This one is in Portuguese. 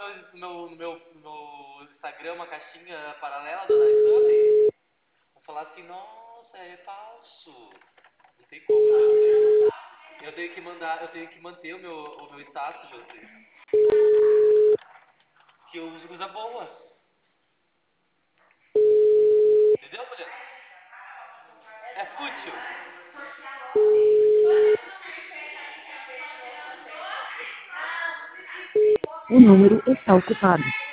no meu Instagram uma caixinha paralela do iSub. Vou falar assim, nossa, é falso. Não tem como, Josi. Eu tenho que manter o meu status, Josi. Que eu uso coisa boa. Entendeu, mulher? É fútil. O número está ocupado.